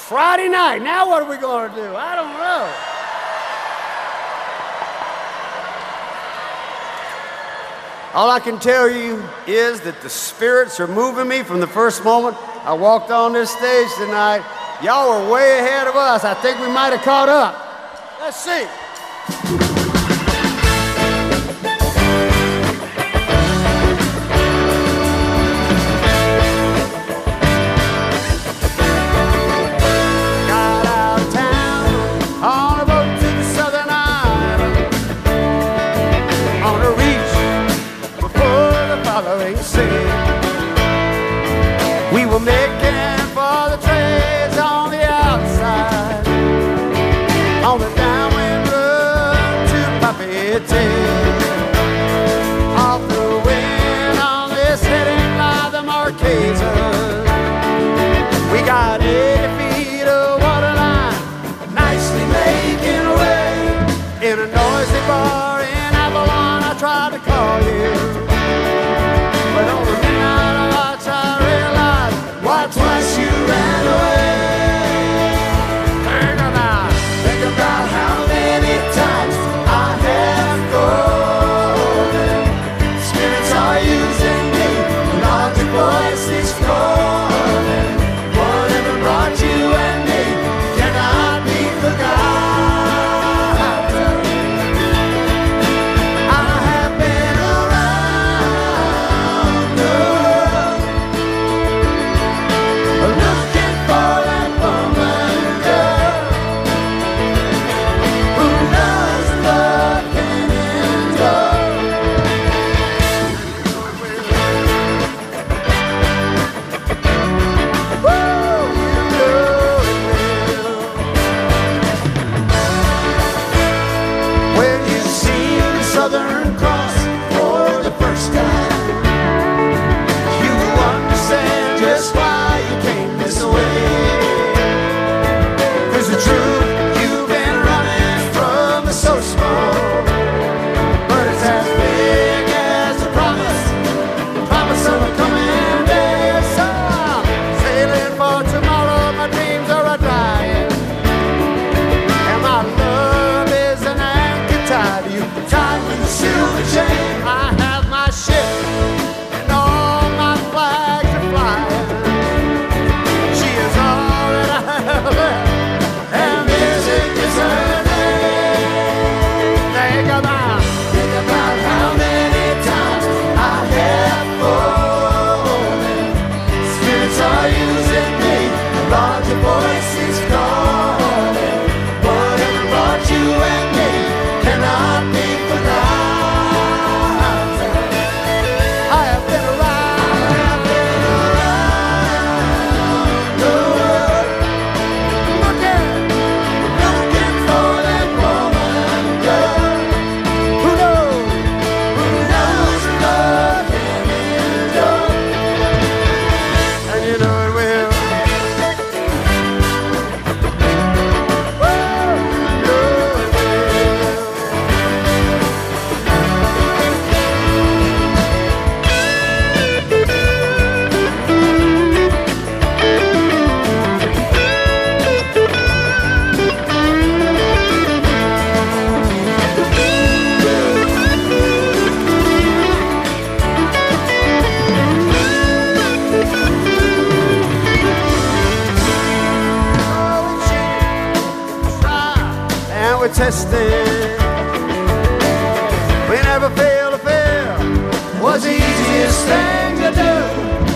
Friday night. Now what are we going to do? I don't know. All I can tell you is that the spirits are moving me from the first moment I walked on this stage tonight. Y'all were way ahead of us. I think we might have caught up. Let's see. Got out of town on a boat to the southern island, on a reach before the following sea. We were making for the trades on the outside, on the downwind road to Papeete. Off the wind on this heading line, the Marquesas. We got 80 feet of water line, nicely making away. In a noisy bar in Avalon, I tried to call you, but on the midnight watch I realized why twice you ran away. Think about how many times I have fallen. Spirits are using me, larger voices calling. Whatever brought you and me cannot be forgotten. I have been around the world, looking for that woman, girl, who knows love can endure. Whoa, you know it will. When you see the Southern Cross for the first time, you understand just why you came this way. 'Cause the truth you've been running from is so small, but it's as big as the promise of a coming day. So I'm sailing for tomorrow, my dreams are a-dying, and my love is an anchor tied to you, tied with a silver chain. I have my ship and all my flags are flying. She is all that I have left, and music is her name. Think about how many times I have fallen. Spirits are using me, larger voices calling. Whatever brought you and me cannot be forgotten. I have been around the world, looking for that woman, girl, who knows love can endure. And you know it will. Whoa, you know it will. And we're testing. We never fail to fail. Was the easiest thing to do.